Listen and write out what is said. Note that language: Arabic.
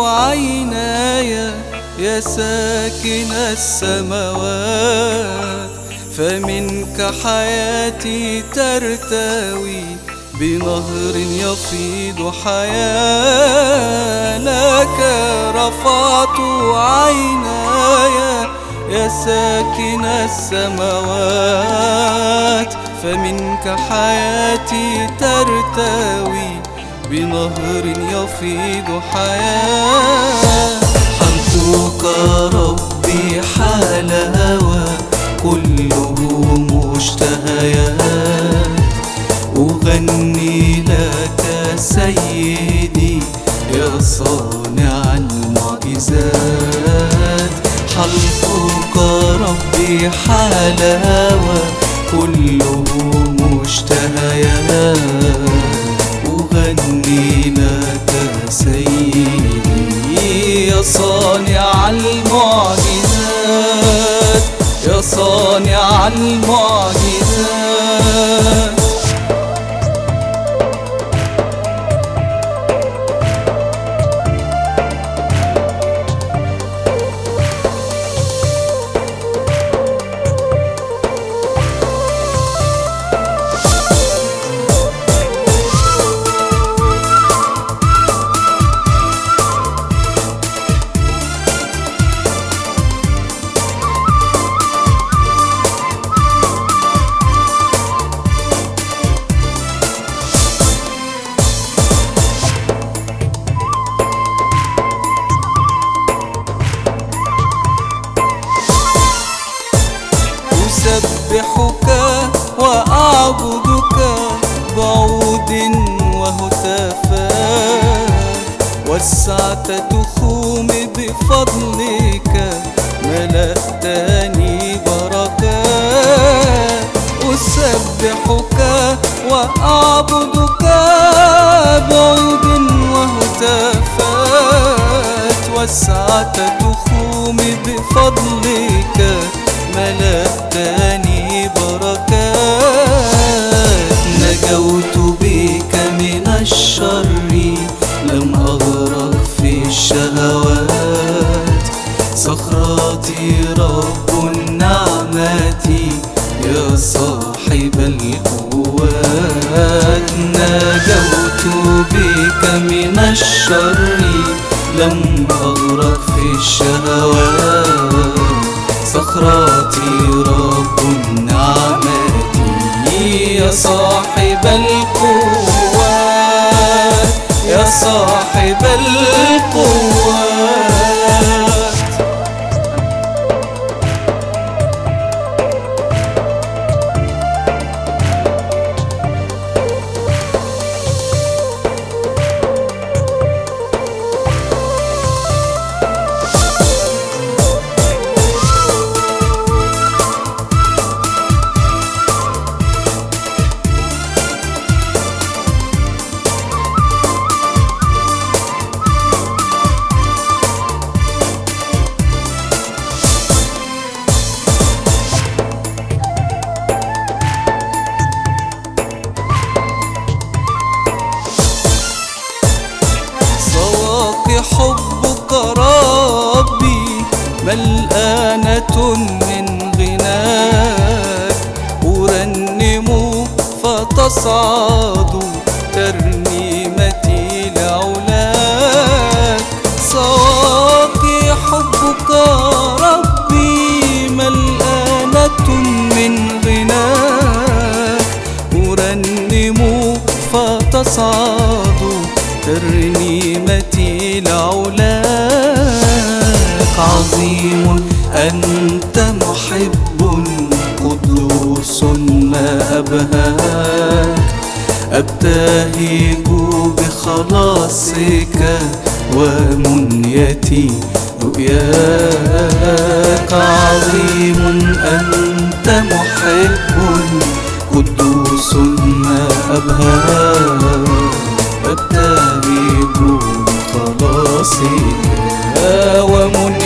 عيناي يا ساكن السماوات، فمنك حياتي ترتوي بنهر يفيض حياة. لك رفعت عيناي يا ساكن السماوات، فمنك حياتي ترتوي بنهر يفيض حياة. حمدك ربي حال هوى كله مشتهيات، أغني لك سيدي يا صانع المعجزات. حلقك ربي حال هوى كله مشتهيات، أغني لك سيدي يا صانع المعجزات، يا صانع المعجزات. أسبحك وأعبدك بعود وهتافات، وسعت تخومي بفضلك ملأتني بركات. أسبحك وأعبدك بعود وهتافات، وسعت تخومي بفضلك ملأتني بركات. نجوت بك من الشر لم أغرق في الشهوات، صخرتي رب النعمة يا صاحب القوات. نجوت بك من الشر لم أغرق في الشهوات، صخرتي رب النعمة يا صاحب القوات، يا صاحب القوات. حبك ربي ملآنة من غناك، أرنم فتصعد ترنيمتي لعلاك. سواقي حبك ربي ملآنة من غناك، أرنم فتصعد ترنيمتي لعلاك. عظيم أنت محب قدوس ما أبهاك، أبتهج بخلاصك ومنيتي رؤياك. عظيم أنت محب قدوس ما أبهاك، أبتهج بخلاصك ومنيتي